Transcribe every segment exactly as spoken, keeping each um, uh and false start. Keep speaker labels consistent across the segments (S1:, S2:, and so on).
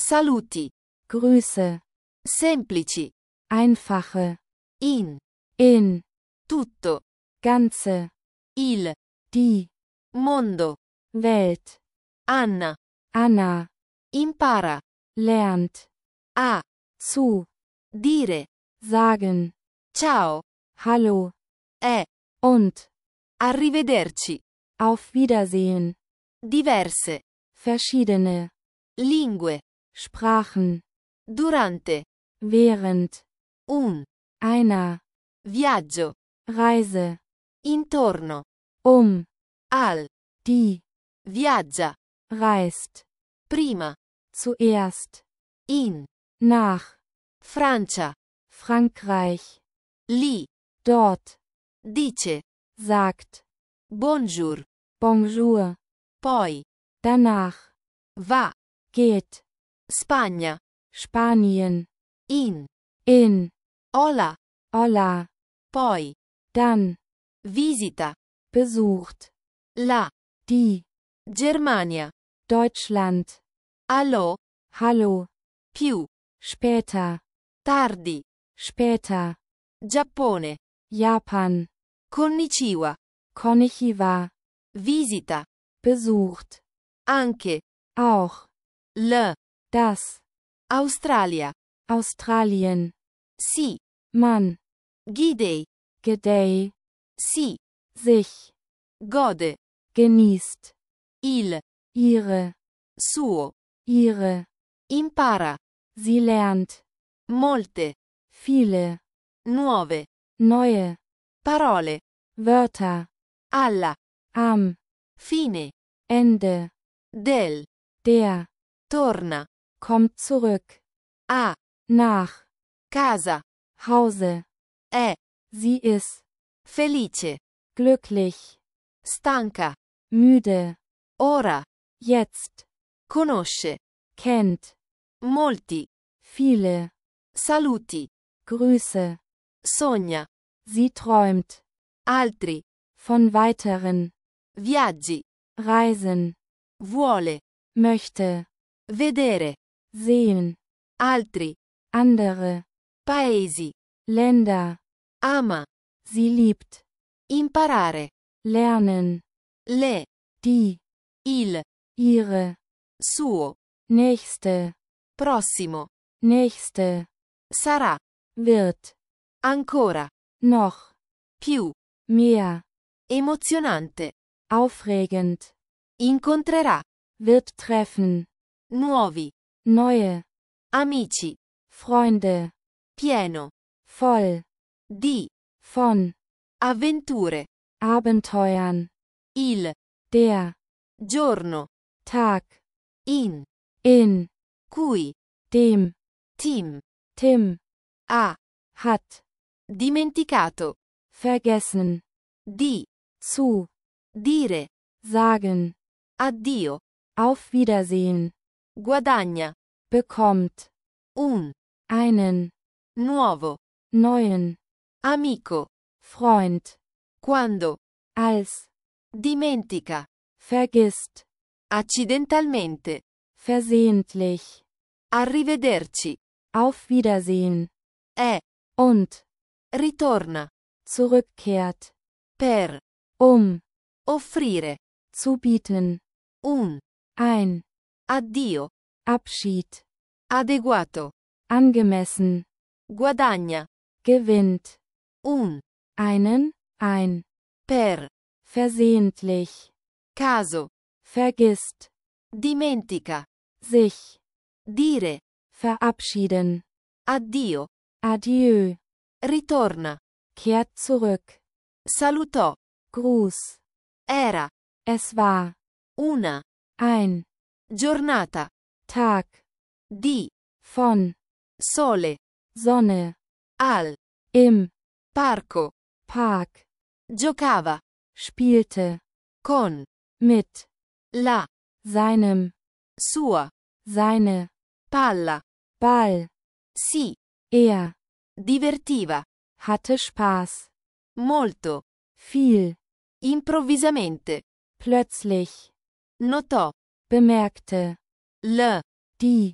S1: Saluti.
S2: Grüße.
S1: Semplici.
S2: Einfache.
S1: In.
S2: In.
S1: Tutto.
S2: Ganze.
S1: Il.
S2: Die.
S1: Mondo.
S2: Welt.
S1: Anna.
S2: Anna.
S1: Impara.
S2: Lernt.
S1: A.
S2: Zu.
S1: Dire.
S2: Sagen.
S1: Ciao.
S2: Hallo.
S1: È.
S2: Und.
S1: Arrivederci.
S2: Auf Wiedersehen.
S1: Diverse.
S2: Verschiedene.
S1: Lingue.
S2: Sprachen.
S1: Durante.
S2: Während.
S1: Un.
S2: Einer.
S1: Viaggio.
S2: Reise.
S1: Intorno.
S2: Um.
S1: Al.
S2: Die.
S1: Viaggia.
S2: Reist.
S1: Prima.
S2: Zuerst.
S1: In.
S2: Nach.
S1: Francia.
S2: Frankreich.
S1: Lì.
S2: Dort.
S1: Dice.
S2: Sagt.
S1: Bonjour.
S2: Bonjour.
S1: Poi.
S2: Danach.
S1: Va.
S2: Geht.
S1: Spagna.
S2: Spanien.
S1: In.
S2: In.
S1: Hola.
S2: Hola.
S1: Poi.
S2: Dann.
S1: Visita.
S2: Besucht.
S1: La.
S2: Die.
S1: Germania.
S2: Deutschland.
S1: Allo.
S2: Hallo.
S1: Più.
S2: Später.
S1: Tardi.
S2: Später.
S1: Giappone.
S2: Japan.
S1: Konnichiwa.
S2: Konnichiwa.
S1: Visita.
S2: Besucht.
S1: Anche.
S2: Auch.
S1: L.
S2: Das.
S1: Australia.
S2: Australien.
S1: Si.
S2: Man.
S1: Gidei.
S2: Gedei.
S1: Si.
S2: Sich.
S1: Gode.
S2: Genießt.
S1: Il.
S2: Ihre.
S1: Suo.
S2: Ihre.
S1: Impara.
S2: Sie lernt.
S1: Molte.
S2: Viele.
S1: Nuove.
S2: Neue.
S1: Parole.
S2: Wörter.
S1: Alla.
S2: Am.
S1: Fine.
S2: Ende.
S1: Del.
S2: Der.
S1: Torna.
S2: Kommt zurück.
S1: A.
S2: Nach.
S1: Casa.
S2: Hause.
S1: È.
S2: Sie ist.
S1: Felice.
S2: Glücklich.
S1: Stanca.
S2: Müde.
S1: Ora.
S2: Jetzt.
S1: Conosce.
S2: Kennt.
S1: Molti.
S2: Viele.
S1: Saluti.
S2: Grüße.
S1: Sogna.
S2: Sie träumt.
S1: Altri.
S2: Von weiteren.
S1: Viaggi.
S2: Reisen.
S1: Vuole.
S2: Möchte.
S1: Vedere.
S2: Sehen.
S1: Altri.
S2: Andere.
S1: Paesi.
S2: Länder.
S1: Ama.
S2: Sie liebt.
S1: Imparare.
S2: Lernen.
S1: Le.
S2: Die.
S1: Il.
S2: Ihre.
S1: Suo.
S2: Nächste.
S1: Prossimo.
S2: Nächste.
S1: Sarà.
S2: Wird.
S1: Ancora.
S2: Noch.
S1: Più.
S2: Mehr.
S1: Emozionante.
S2: Aufregend.
S1: Incontrerà.
S2: Wird treffen.
S1: Nuovi.
S2: Neue.
S1: Amici.
S2: Freunde.
S1: Pieno.
S2: Voll.
S1: Di.
S2: Von.
S1: Avventure.
S2: Abenteuern.
S1: Il.
S2: Der.
S1: Giorno.
S2: Tag.
S1: In.
S2: In.
S1: Cui.
S2: Dem.
S1: Tim.
S2: Tim.
S1: Ha.
S2: Hat.
S1: Dimenticato.
S2: Vergessen.
S1: Di.
S2: Zu.
S1: Dire.
S2: Sagen.
S1: Addio.
S2: Auf Wiedersehen.
S1: Guadagna.
S2: Bekommt.
S1: Un.
S2: Einen.
S1: Nuovo.
S2: Neuen.
S1: Amico.
S2: Freund.
S1: Quando.
S2: Als.
S1: Dimentica.
S2: Vergisst.
S1: Accidentalmente.
S2: Versehentlich.
S1: Arrivederci.
S2: Auf Wiedersehen.
S1: È.
S2: Und.
S1: Ritorna.
S2: Zurückkehrt.
S1: Per.
S2: Um.
S1: Offrire.
S2: Zu bieten.
S1: Un.
S2: Ein.
S1: Addio.
S2: Abschied.
S1: Adeguato.
S2: Angemessen.
S1: Guadagna.
S2: Gewinnt.
S1: Un.
S2: Einen. Ein.
S1: Per.
S2: Versehentlich.
S1: Caso.
S2: Vergisst.
S1: Dimentica.
S2: Sich.
S1: Dire.
S2: Verabschieden.
S1: Addio.
S2: Adieu.
S1: Ritorna.
S2: Kehrt zurück.
S1: Salutò.
S2: Gruß.
S1: Era.
S2: Es war.
S1: Una.
S2: Ein.
S1: Giornata.
S2: Tag.
S1: Di.
S2: Von.
S1: Sole.
S2: Sonne.
S1: Al.
S2: Im.
S1: Parco.
S2: Park.
S1: Giocava.
S2: Spielte.
S1: Con.
S2: Mit.
S1: La.
S2: Seinem.
S1: Sua.
S2: Seine.
S1: Palla.
S2: Ball.
S1: Si.
S2: Er.
S1: Divertiva.
S2: Hatte Spaß.
S1: Molto.
S2: Viel.
S1: Improvvisamente.
S2: Plötzlich.
S1: Notò.
S2: Bemerkte.
S1: L.
S2: Die.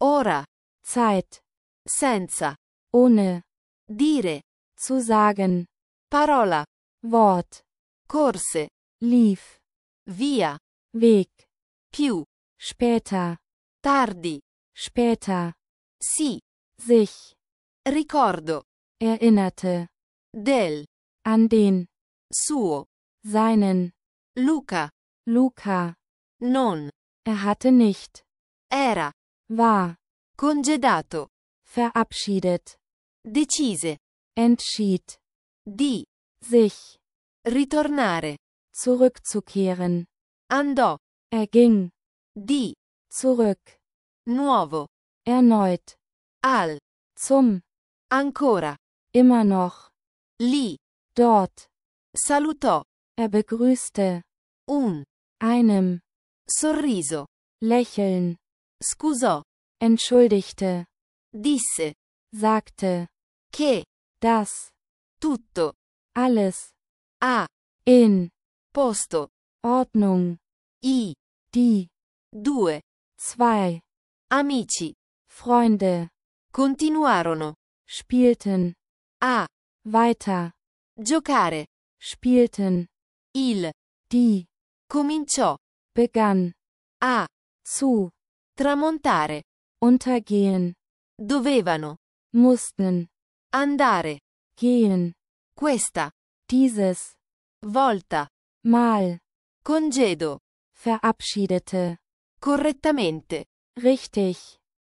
S1: Ora.
S2: Zeit.
S1: Senza.
S2: Ohne.
S1: Dire.
S2: Zu sagen.
S1: Parola.
S2: Wort.
S1: Corse.
S2: Lief.
S1: Via.
S2: Weg.
S1: Più.
S2: Später.
S1: Tardi.
S2: Später.
S1: Sì.
S2: Sich.
S1: Ricordo.
S2: Erinnerte.
S1: Del.
S2: An den.
S1: Suo.
S2: Seinen.
S1: Luca.
S2: Luca.
S1: Non.
S2: Er hatte nicht.
S1: Era.
S2: War.
S1: Congedato.
S2: Verabschiedet.
S1: Decise.
S2: Entschied.
S1: Di.
S2: Sich.
S1: Ritornare.
S2: Zurückzukehren.
S1: Andò.
S2: Er ging.
S1: Di.
S2: Zurück.
S1: Nuovo.
S2: Erneut.
S1: Al.
S2: Zum.
S1: Ancora.
S2: Immer noch.
S1: Lì.
S2: Dort.
S1: Salutò.
S2: Er begrüßte.
S1: Un.
S2: Einem.
S1: Sorriso.
S2: Lächeln.
S1: Scusò.
S2: Entschuldigte.
S1: Disse.
S2: Sagte.
S1: Che.
S2: Das.
S1: Tutto.
S2: Alles.
S1: Ha.
S2: In.
S1: Posto.
S2: Ordnung.
S1: I.
S2: Die.
S1: Due.
S2: Zwei.
S1: Amici.
S2: Freunde.
S1: Continuarono.
S2: Spielten.
S1: A.
S2: Weiter.
S1: Giocare.
S2: Spielten.
S1: Il.
S2: Die.
S1: Cominciò.
S2: Begann.
S1: A.
S2: Zu.
S1: Tramontare.
S2: Untergehen.
S1: Dovevano.
S2: Mussten.
S1: Andare.
S2: Gehen.
S1: Questa.
S2: Dieses.
S1: Volta.
S2: Mal.
S1: Congedo.
S2: Verabschiedete.
S1: Correttamente.
S2: Richtig.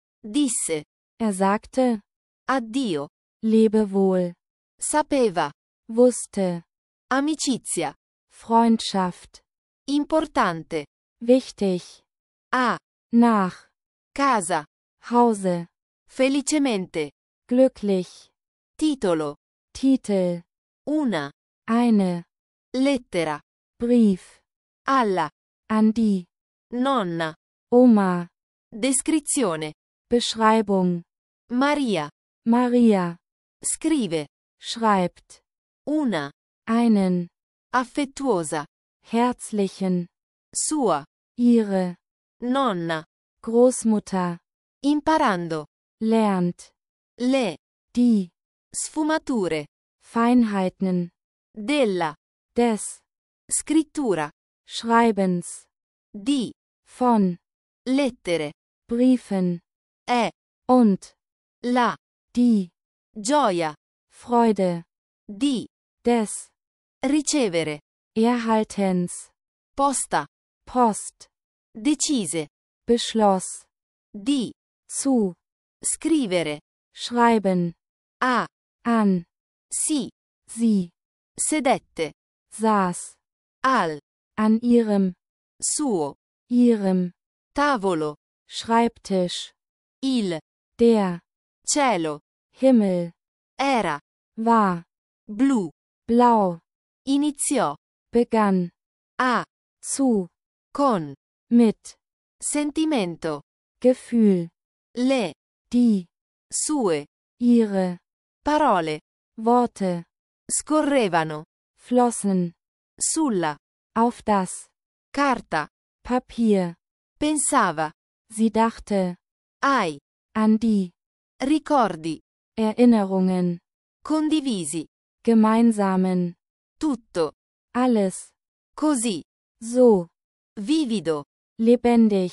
S1: Disse.
S2: Er sagte.
S1: Addio.
S2: Lebe wohl.
S1: Sapeva.
S2: Wusste.
S1: Amicizia.
S2: Freundschaft.
S1: Importante.
S2: Wichtig.
S1: A.
S2: Nach.
S1: Casa.
S2: Hause.
S1: Felicemente.
S2: Glücklich.
S1: Titolo.
S2: Titel.
S1: Una.
S2: Eine.
S1: Lettera.
S2: Brief.
S1: Alla.
S2: An die.
S1: Nonna.
S2: Oma.
S1: Descrizione.
S2: Beschreibung.
S1: Maria.
S2: Maria.
S1: Scrive.
S2: Schreibt.
S1: Una.
S2: Einen.
S1: Affettuosa.
S2: Herzlichen.
S1: Sua.
S2: Ihre.
S1: Nonna.
S2: Großmutter.
S1: Imparando.
S2: Lernt.
S1: Le.
S2: Die.
S1: Sfumature.
S2: Feinheiten.
S1: Della.
S2: Des.
S1: Scrittura.
S2: Schreibens.
S1: Di.
S2: Von.
S1: Lettere.
S2: Briefen.
S1: È.
S2: Und.
S1: La.
S2: Die.
S1: Gioia.
S2: Freude.
S1: Di.
S2: Des.
S1: Ricevere.
S2: Erhaltens.
S1: Posta.
S2: Post.
S1: Decise.
S2: Beschloss.
S1: Di.
S2: Zu.
S1: Scrivere.
S2: Schreiben.
S1: A.
S2: An.
S1: Si.
S2: Sie.
S1: Sedette.
S2: Saß.
S1: Al.
S2: An ihrem.
S1: Suo.
S2: Ihrem.
S1: Tavolo.
S2: Schreibtisch.
S1: Il.
S2: Der.
S1: Cielo.
S2: Himmel.
S1: Era.
S2: War.
S1: Blu.
S2: Blau.
S1: Iniziò.
S2: Begann.
S1: A.
S2: Zu.
S1: Con.
S2: Mit.
S1: Sentimento.
S2: Gefühl.
S1: Le.
S2: Die.
S1: Sue.
S2: Ihre.
S1: Parole.
S2: Worte.
S1: Scorrevano.
S2: Flossen.
S1: Sulla.
S2: Auf das.
S1: Carta.
S2: Papier.
S1: Pensava.
S2: Sie dachte.
S1: Ai.
S2: An die.
S1: Ricordi.
S2: Erinnerungen.
S1: Condivisi.
S2: Gemeinsamen.
S1: Tutto.
S2: Alles.
S1: Così.
S2: So.
S1: Vivido.
S2: Lebendig.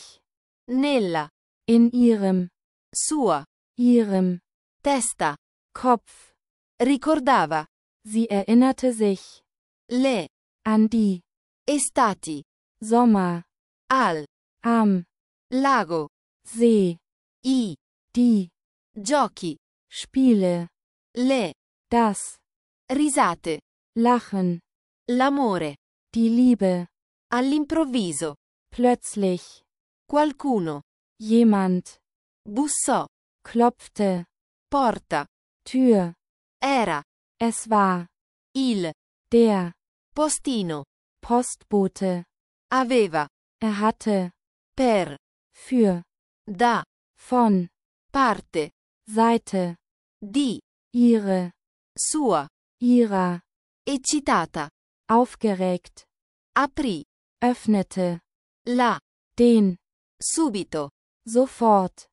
S1: Nella.
S2: In ihrem.
S1: Sua.
S2: Ihrem.
S1: Testa.
S2: Kopf.
S1: Ricordava.
S2: Sie erinnerte sich.
S1: Le.
S2: An die.
S1: Estati.
S2: Sommer.
S1: Al.
S2: Am.
S1: Lago.
S2: See.
S1: I.
S2: Die.
S1: Giochi.
S2: Spiele.
S1: Le.
S2: Das.
S1: Risate.
S2: Lachen.
S1: L'amore.
S2: Die Liebe.
S1: All'improvviso.
S2: Plötzlich.
S1: Qualcuno.
S2: Jemand.
S1: Bussò.
S2: Klopfte.
S1: Porta.
S2: Tür.
S1: Era.
S2: Es war.
S1: Il.
S2: Der.
S1: Postino.
S2: Postbote.
S1: Aveva.
S2: Er hatte.
S1: Per.
S2: Für.
S1: Da.
S2: Von.
S1: Parte.
S2: Seite.
S1: Di.
S2: Ihre.
S1: Sua.
S2: Ihrer.
S1: Eccitata.
S2: Aufgeregt.
S1: Aprì.
S2: Öffnete.
S1: La.
S2: Den.
S1: Subito.
S2: Sofort.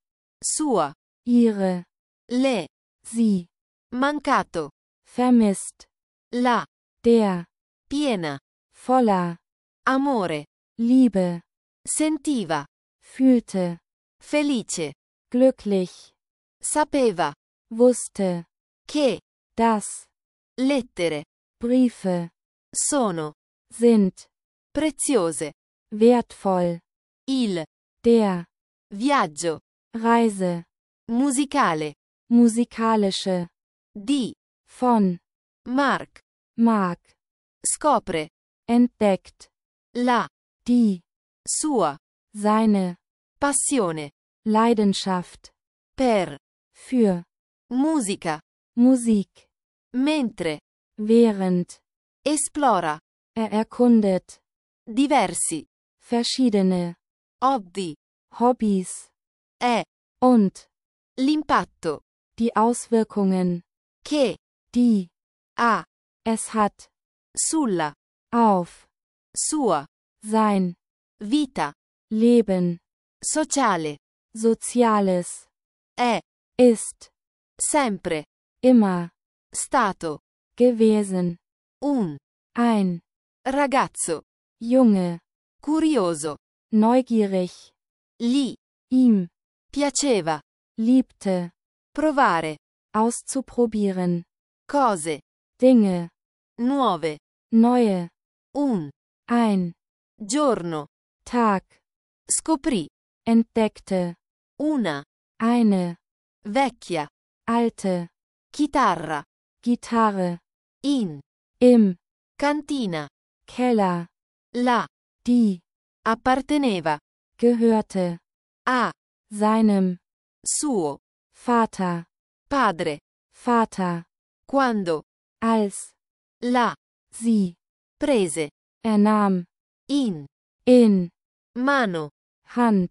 S1: sua,
S2: ihre,
S1: le,
S2: sie,
S1: mancato,
S2: vermisst,
S1: la,
S2: der,
S1: piena,
S2: voller,
S1: amore,
S2: Liebe,
S1: sentiva,
S2: fühlte,
S1: felice,
S2: glücklich,
S1: sapeva,
S2: wusste,
S1: che,
S2: dass,
S1: lettere,
S2: Briefe,
S1: sono,
S2: sind,
S1: preziose,
S2: wertvoll,
S1: il,
S2: der,
S1: viaggio,
S2: Reise,
S1: musicale,
S2: musikalische,
S1: di,
S2: von,
S1: Mark,
S2: Mark,
S1: scopre,
S2: entdeckt,
S1: la,
S2: die,
S1: sua,
S2: seine,
S1: passione,
S2: Leidenschaft,
S1: per,
S2: für,
S1: musica,
S2: Musik,
S1: mentre,
S2: während,
S1: esplora,
S2: er erkundet,
S1: diversi,
S2: verschiedene,
S1: hobby,
S2: Hobbys,
S1: è,
S2: und,
S1: l'impatto,
S2: die Auswirkungen,
S1: che,
S2: die,
S1: ha,
S2: es hat,
S1: sulla,
S2: auf,
S1: sua,
S2: sein,
S1: vita,
S2: Leben,
S1: sociale,
S2: Soziales,
S1: è,
S2: ist,
S1: sempre,
S2: immer,
S1: stato,
S2: gewesen,
S1: un,
S2: ein,
S1: ragazzo,
S2: Junge,
S1: curioso,
S2: neugierig,
S1: gli,
S2: ihm,
S1: piaceva,
S2: liebte,
S1: provare,
S2: auszuprobieren,
S1: cose,
S2: Dinge,
S1: nuove,
S2: neue,
S1: un,
S2: ein,
S1: giorno,
S2: Tag,
S1: scoprì,
S2: entdeckte,
S1: una,
S2: eine,
S1: vecchia,
S2: alte,
S1: chitarra,
S2: Gitarre,
S1: in,
S2: im,
S1: cantina,
S2: Keller,
S1: la,
S2: die,
S1: apparteneva,
S2: gehörte,
S1: a,
S2: seinem,
S1: suo,
S2: Vater,
S1: padre,
S2: Vater,
S1: quando,
S2: als,
S1: la,
S2: sie,
S1: prese,
S2: er nahm,
S1: in,
S2: in,
S1: mano,
S2: Hand,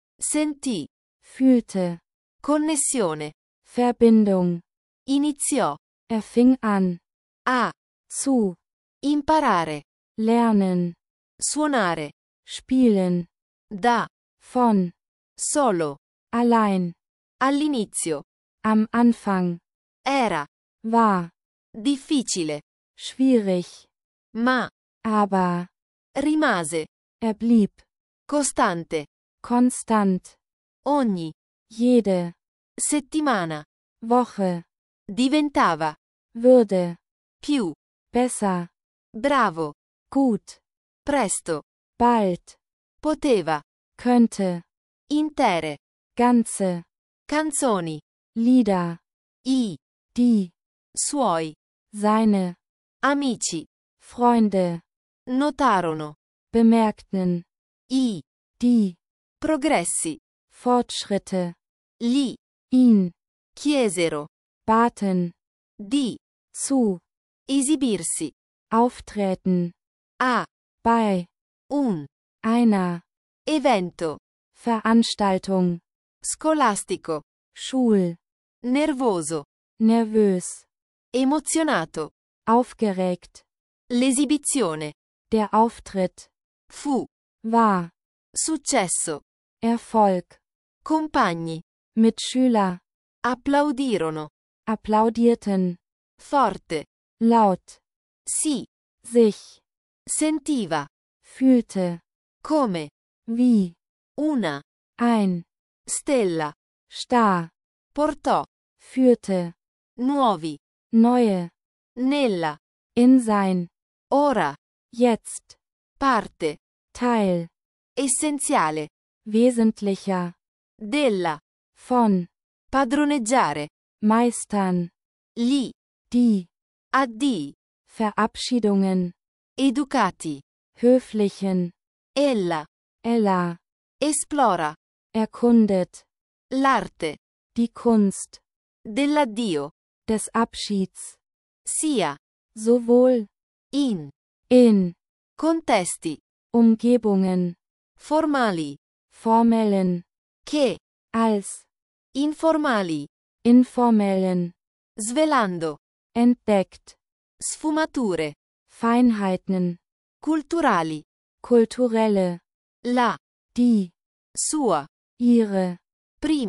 S1: sentì,
S2: fühlte,
S1: connessione,
S2: Verbindung,
S1: iniziò,
S2: er fing an,
S1: a,
S2: zu,
S1: imparare,
S2: lernen,
S1: suonare,
S2: spielen,
S1: da,
S2: von,
S1: solo,
S2: allein,
S1: all'inizio,
S2: am Anfang,
S1: era,
S2: war,
S1: difficile,
S2: schwierig,
S1: ma,
S2: aber,
S1: rimase,
S2: er blieb,
S1: costante,
S2: konstant,
S1: ogni,
S2: jede,
S1: settimana,
S2: Woche,
S1: diventava,
S2: würde,
S1: più,
S2: besser,
S1: bravo,
S2: gut,
S1: presto,
S2: bald,
S1: poteva,
S2: könnte,
S1: intere,
S2: ganze,
S1: canzoni,
S2: Lieder,
S1: i,
S2: die,
S1: suoi,
S2: seine,
S1: amici,
S2: Freunde,
S1: notarono,
S2: bemerkten,
S1: i,
S2: die,
S1: progressi,
S2: Fortschritte,
S1: gli,
S2: ihn,
S1: chiesero,
S2: baten,
S1: di,
S2: zu,
S1: esibirsi,
S2: auftreten,
S1: a,
S2: bei,
S1: un,
S2: einer,
S1: evento,
S2: Veranstaltung,
S1: scolastico,
S2: Schul,
S1: nervoso,
S2: nervös,
S1: emozionato,
S2: aufgeregt,
S1: l'esibizione,
S2: der Auftritt,
S1: fu,
S2: war,
S1: successo,
S2: Erfolg,
S1: compagni,
S2: Mitschüler,
S1: applaudirono,
S2: applaudierten,
S1: forte,
S2: laut,
S1: sì,
S2: sich,
S1: sentiva,
S2: fühlte,
S1: come,
S2: wie,
S1: una,
S2: ein,
S1: stella,
S2: Star,
S1: portò,
S2: führte,
S1: nuovi,
S2: neue,
S1: nella,
S2: in sein,
S1: ora,
S2: jetzt,
S1: parte,
S2: Teil,
S1: essenziale,
S2: wesentlicher,
S1: della,
S2: von,
S1: padroneggiare,
S2: meistern,
S1: gli,
S2: die,
S1: addii,
S2: Verabschiedungen,
S1: educati,
S2: höflichen,
S1: ella,
S2: Ella,
S1: esplora,
S2: erkundet,
S1: l'arte,
S2: die Kunst,
S1: dell'addio,
S2: des Abschieds,
S1: sia,
S2: sowohl,
S1: in,
S2: in,
S1: contesti,
S2: Umgebungen,
S1: formali,
S2: formellen,
S1: che,
S2: als,
S1: informali,
S2: informellen,
S1: svelando,
S2: entdeckt,
S1: sfumature,
S2: Feinheiten,
S1: culturali,
S2: kulturelle,
S1: la,
S2: die,
S1: sua,
S2: ihre,
S1: prima,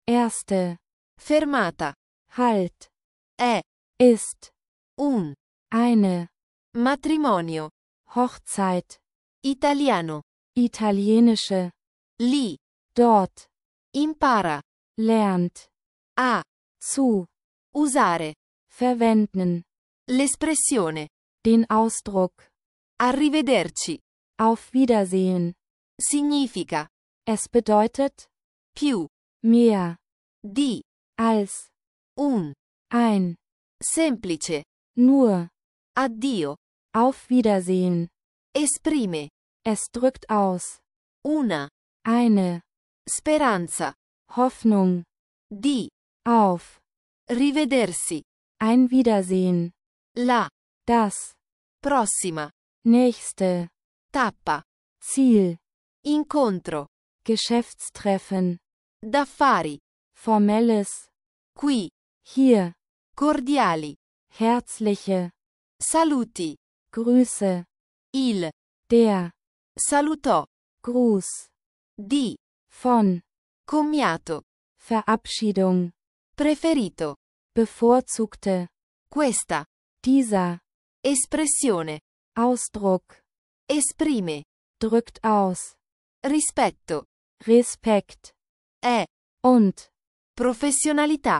S2: erste,
S1: fermata,
S2: Halt,
S1: è,
S2: ist,
S1: un,
S2: eine,
S1: matrimonio,
S2: Hochzeit,
S1: italiano,
S2: italienische,
S1: lì,
S2: dort,
S1: impara,
S2: lernt,
S1: a,
S2: zu,
S1: usare,
S2: verwenden,
S1: l'espressione,
S2: den Ausdruck,
S1: arrivederci,
S2: auf Wiedersehen,
S1: significa,
S2: es bedeutet,
S1: più,
S2: mehr,
S1: di,
S2: als,
S1: un,
S2: ein,
S1: semplice,
S2: nur,
S1: addio,
S2: auf Wiedersehen,
S1: esprime,
S2: es drückt aus,
S1: una,
S2: eine,
S1: speranza,
S2: Hoffnung,
S1: di,
S2: auf,
S1: rivedersi,
S2: ein Wiedersehen,
S1: la,
S2: das,
S1: prossima,
S2: nächste,
S1: tappa,
S2: Ziel,
S1: incontro,
S2: Geschäftstreffen,
S1: d'affari,
S2: formelles,
S1: qui,
S2: hier,
S1: cordiali,
S2: herzliche,
S1: saluti,
S2: Grüße,
S1: il,
S2: der,
S1: salutò,
S2: Gruß,
S1: di,
S2: von,
S1: commiato,
S2: Verabschiedung,
S1: preferito,
S2: bevorzugte,
S1: questa,
S2: dieser,
S1: espressione,
S2: Ausdruck,
S1: esprime,
S2: drückt aus,
S1: rispetto,
S2: Respekt,
S1: è,
S2: und,
S1: professionalità,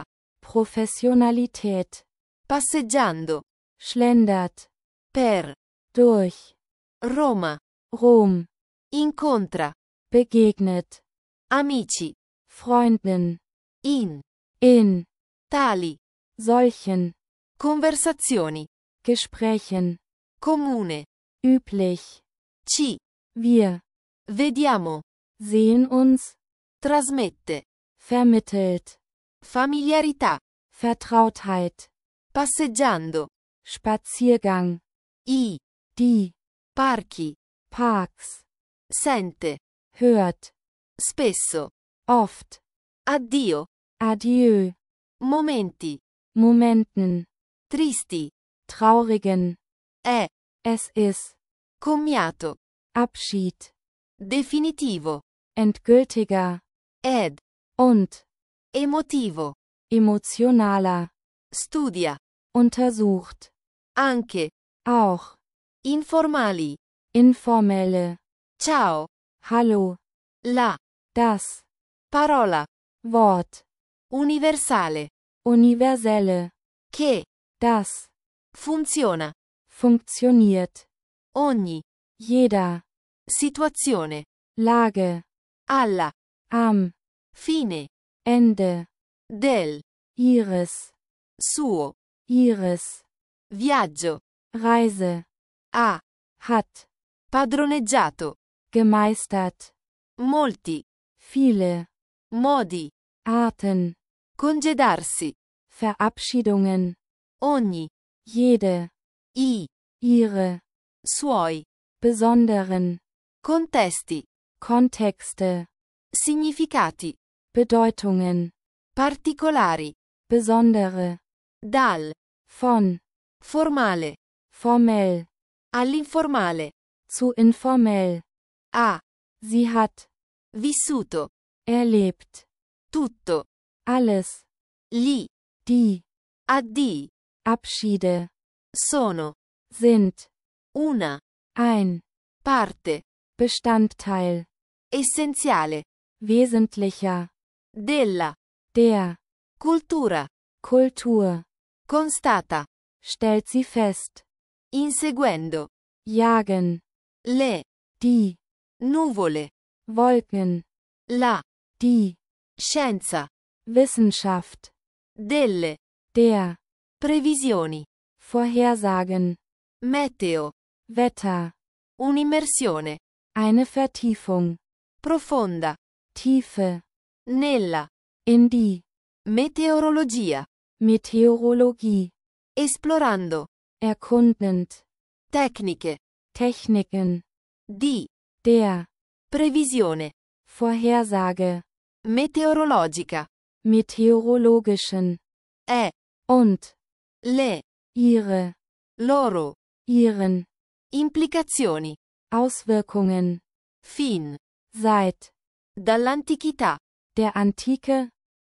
S2: Professionalität,
S1: passeggiando,
S2: schlendert,
S1: per,
S2: durch,
S1: Roma,
S2: Rom,
S1: incontra,
S2: begegnet,
S1: amici,
S2: Freunden,
S1: in,
S2: in,
S1: tali,
S2: solchen,
S1: conversazioni,
S2: Gesprächen,
S1: comune,
S2: üblich,
S1: ci,
S2: wir,
S1: vediamo,
S2: sehen uns,
S1: trasmette,
S2: vermittelt,
S1: familiarità,
S2: Vertrautheit,
S1: passeggiando,
S2: Spaziergang,
S1: i,
S2: die,
S1: parchi,
S2: Parks,
S1: sente,
S2: hört,
S1: spesso,
S2: oft,
S1: addio,
S2: adieu,
S1: momenti,
S2: Momenten,
S1: tristi,
S2: traurigen,
S1: è,
S2: es ist,
S1: commiato,
S2: Abschied,
S1: definitivo,
S2: endgültiger,
S1: ed,
S2: und,
S1: emotivo,
S2: emotionaler,
S1: studia,
S2: untersucht,
S1: anche,
S2: auch,
S1: informali,
S2: informelle,
S1: ciao,
S2: hallo,
S1: la,
S2: das,
S1: parola,
S2: Wort,
S1: universale,
S2: universelle,
S1: che,
S2: das,
S1: funziona,
S2: funktioniert,
S1: ogni,
S2: jeder,
S1: situazione,
S2: Lage,
S1: alla,
S2: am,
S1: fine,
S2: Ende,
S1: del,
S2: ihres,
S1: suo,
S2: ihres,
S1: viaggio,
S2: Reise,
S1: ha,
S2: hat,
S1: padroneggiato,
S2: gemeistert,
S1: molti,
S2: viele,
S1: modi,
S2: Arten,
S1: congedarsi,
S2: Verabschiedungen,
S1: ogni,
S2: jede,
S1: i,
S2: ihre,
S1: suoi,
S2: besonderen,
S1: contesti,
S2: Kontexte,
S1: significati,
S2: Bedeutungen,
S1: particolari,
S2: besondere,
S1: dal,
S2: von,
S1: formale,
S2: formell,
S1: all'informale,
S2: zu informell,
S1: ha,
S2: sie hat,
S1: vissuto,
S2: erlebt,
S1: tutto,
S2: alles,
S1: gli,
S2: die,
S1: addii,
S2: Abschiede,
S1: sono,
S2: sind,
S1: una,
S2: ein,
S1: parte,
S2: Bestandteil,
S1: essenziale,
S2: wesentlicher,
S1: della,
S2: der,
S1: cultura,
S2: Kultur,
S1: constata,
S2: stellt sie fest,
S1: inseguendo,
S2: jagen,
S1: le,
S2: die,
S1: nuvole,
S2: Wolken,
S1: la,
S2: die,
S1: scienza,
S2: Wissenschaft,
S1: delle,
S2: der,
S1: previsioni,
S2: Vorhersagen,
S1: meteo,
S2: Wetter,
S1: un'immersione,
S2: eine Vertiefung,
S1: profonda,
S2: Tiefe,
S1: nella,
S2: in die,
S1: meteorologia,
S2: Meteorologie,
S1: esplorando,
S2: erkundend,
S1: tecniche,
S2: Techniken,
S1: di,
S2: der,
S1: previsione,
S2: Vorhersage,
S1: meteorologica,
S2: meteorologischen,
S1: è,
S2: und,
S1: le,
S2: ihre,
S1: loro,
S2: ihren,
S1: implicazioni,
S2: Auswirkungen,
S1: fin,
S2: seit,
S1: dall'antichità,
S2: der Antike,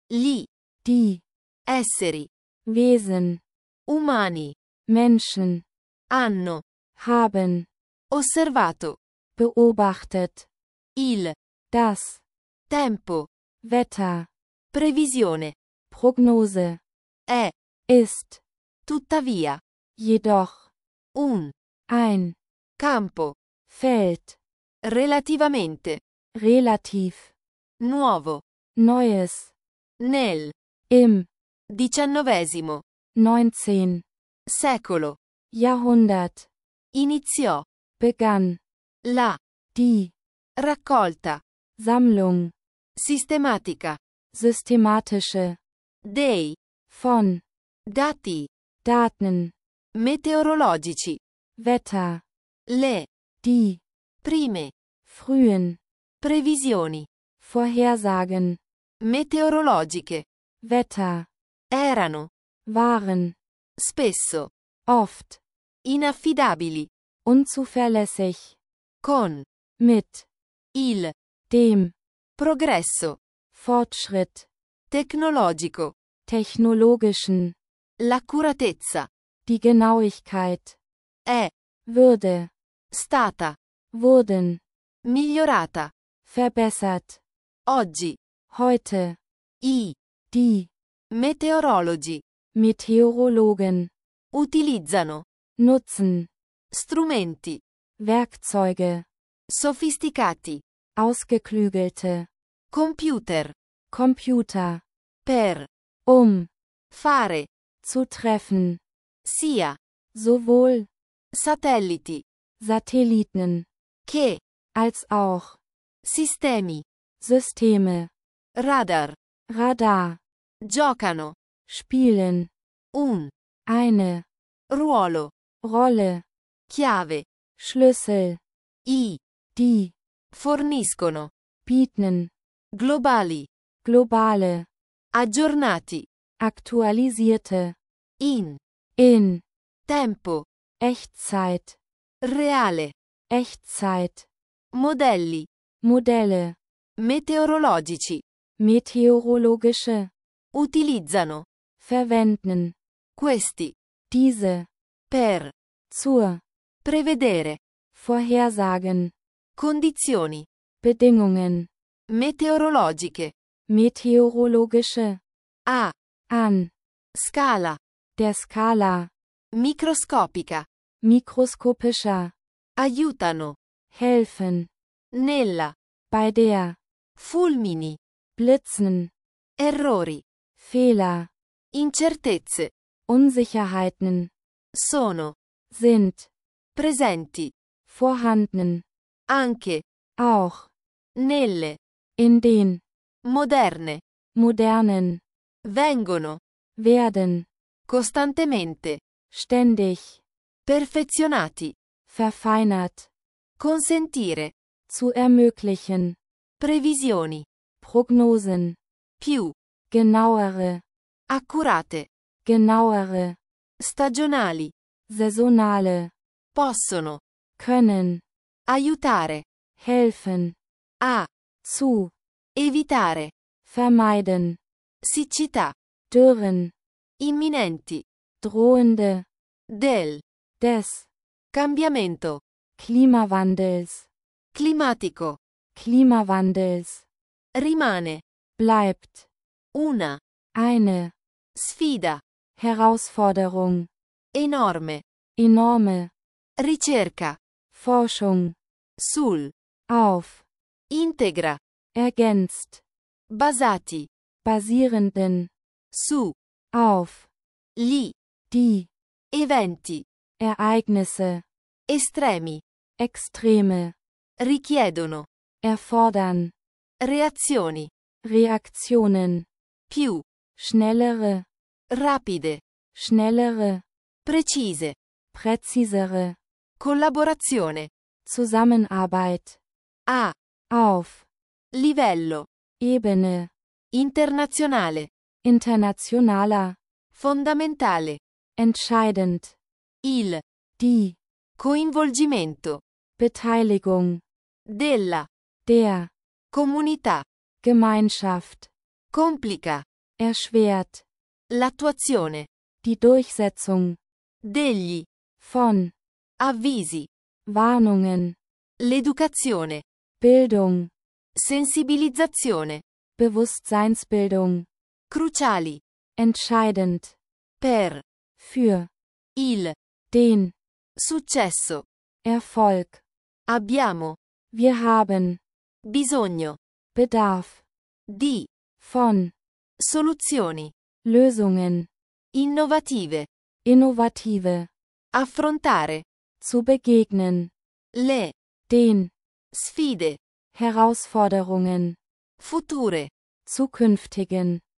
S1: Gli.
S2: die,
S1: Esseri.
S2: Wesen,
S1: Umani.
S2: Menschen,
S1: Hanno.
S2: haben,
S1: Osservato.
S2: beobachtet,
S1: Il.
S2: das,
S1: Tempo.
S2: Wetter,
S1: Previsione.
S2: Prognose,
S1: È.
S2: ist,
S1: Tuttavia.
S2: jedoch,
S1: Un.
S2: ein,
S1: Campo.
S2: Feld,
S1: Relativamente.
S2: relativ,
S1: Nuovo.
S2: Neues,
S1: Nel.
S2: im,
S1: Diciannovesimo.
S2: neunzehn,
S1: Secolo.
S2: Jahrhundert,
S1: Iniziò.
S2: begann,
S1: La.
S2: die,
S1: Raccolta.
S2: Sammlung,
S1: Sistematica.
S2: systematische,
S1: Dei.
S2: von,
S1: Dati.
S2: Daten,
S1: Meteorologici.
S2: Wetter,
S1: Le.
S2: die,
S1: Prime.
S2: frühen,
S1: Previsioni.
S2: Vorhersagen,
S1: Meteorologiche.
S2: Wetter,
S1: Erano.
S2: waren,
S1: Spesso.
S2: oft,
S1: Inaffidabili.
S2: unzuverlässig,
S1: Con.
S2: mit,
S1: Il.
S2: dem,
S1: Progresso.
S2: Fortschritt,
S1: Tecnologico.
S2: technologischen,
S1: L'accuratezza.
S2: die Genauigkeit,
S1: È.
S2: würde,
S1: Stata.
S2: wurden,
S1: Migliorata.
S2: verbessert,
S1: Oggi.
S2: heute,
S1: I.
S2: die,
S1: Meteorologi.
S2: Meteorologen,
S1: Utilizzano.
S2: nutzen,
S1: Strumenti.
S2: Werkzeuge,
S1: Sofisticati.
S2: ausgeklügelte,
S1: Computer.
S2: Computer,
S1: Per.
S2: um,
S1: Fare.
S2: zu treffen,
S1: Sia.
S2: sowohl,
S1: Satelliti.
S2: Satelliten,
S1: Che.
S2: als auch,
S1: Sistemi.
S2: Systeme,
S1: Radar.
S2: Radar,
S1: Giocano.
S2: spielen,
S1: Un.
S2: eine,
S1: Ruolo.
S2: Rolle,
S1: Chiave.
S2: Schlüssel,
S1: I.
S2: die,
S1: Forniscono.
S2: bieten,
S1: Globali.
S2: globale,
S1: Aggiornati.
S2: aktualisierte,
S1: In.
S2: in,
S1: Tempo.
S2: Echtzeit,
S1: Reale.
S2: Echtzeit,
S1: Modelli.
S2: Modelle,
S1: Meteorologici.
S2: meteorologische,
S1: Utilizzano.
S2: verwenden,
S1: Questi.
S2: diese,
S1: Per.
S2: zur,
S1: Prevedere.
S2: vorhersagen,
S1: Condizioni.
S2: Bedingungen,
S1: Meteorologiche.
S2: meteorologische,
S1: A.
S2: an,
S1: Scala.
S2: der Skala,
S1: Microscopica.
S2: mikroskopischer,
S1: Aiutano.
S2: helfen,
S1: Nella.
S2: bei der,
S1: Fulmini.
S2: Blitzen,
S1: Errori.
S2: Fehler,
S1: Incertezze.
S2: Unsicherheiten,
S1: Sono.
S2: sind,
S1: Presenti.
S2: vorhanden,
S1: Anche.
S2: auch,
S1: Nelle.
S2: in den,
S1: Moderne.
S2: modernen,
S1: Vengono.
S2: werden,
S1: Costantemente.
S2: ständig,
S1: Perfezionati.
S2: verfeinert,
S1: Consentire.
S2: zu ermöglichen,
S1: Previsioni.
S2: Prognosen,
S1: Più.
S2: genauere,
S1: Accurate.
S2: genauere,
S1: Stagionali.
S2: saisonale,
S1: Possono.
S2: können,
S1: Aiutare.
S2: helfen,
S1: A.
S2: zu,
S1: Evitare.
S2: vermeiden,
S1: Siccità.
S2: Dürren,
S1: Imminenti.
S2: drohende,
S1: Del.
S2: des,
S1: Cambiamento.
S2: Klimawandels,
S1: Climatico.
S2: Klimawandels,
S1: Rimane.
S2: bleibt,
S1: Una.
S2: eine,
S1: Sfida.
S2: Herausforderung,
S1: Enorme.
S2: enorme,
S1: Ricerca.
S2: Forschung,
S1: Sul.
S2: auf,
S1: Integra.
S2: ergänzt,
S1: Basati.
S2: basierenden,
S1: Su.
S2: auf,
S1: Gli.
S2: die,
S1: Eventi.
S2: Ereignisse,
S1: Estremi.
S2: Extreme,
S1: Richiedono.
S2: erfordern,
S1: Reazioni.
S2: Reaktionen,
S1: Più.
S2: schnellere,
S1: Rapide.
S2: schnellere,
S1: Precise.
S2: präzisere,
S1: Collaborazione.
S2: Zusammenarbeit,
S1: A.
S2: auf,
S1: Livello.
S2: Ebene,
S1: Internazionale.
S2: internationaler,
S1: Fondamentale.
S2: entscheidend,
S1: Il.
S2: die,
S1: Coinvolgimento.
S2: Beteiligung,
S1: Della.
S2: der,
S1: Comunità.
S2: Gemeinschaft,
S1: Complica.
S2: erschwert,
S1: l'attuazione,
S2: die Durchsetzung,
S1: degli,
S2: von,
S1: avvisi,
S2: Warnungen,
S1: l'educazione,
S2: Bildung,
S1: sensibilizzazione,
S2: Bewusstseinsbildung,
S1: cruciali,
S2: entscheidend,
S1: per,
S2: für,
S1: il,
S2: den,
S1: successo,
S2: Erfolg,
S1: abbiamo,
S2: wir haben,
S1: bisogno,
S2: Bedarf,
S1: di,
S2: von,
S1: soluzioni,
S2: Lösungen,
S1: innovative,
S2: innovative,
S1: affrontare,
S2: zu begegnen,
S1: le,
S2: den,
S1: sfide,
S2: Herausforderungen,
S1: future,
S2: zukünftigen,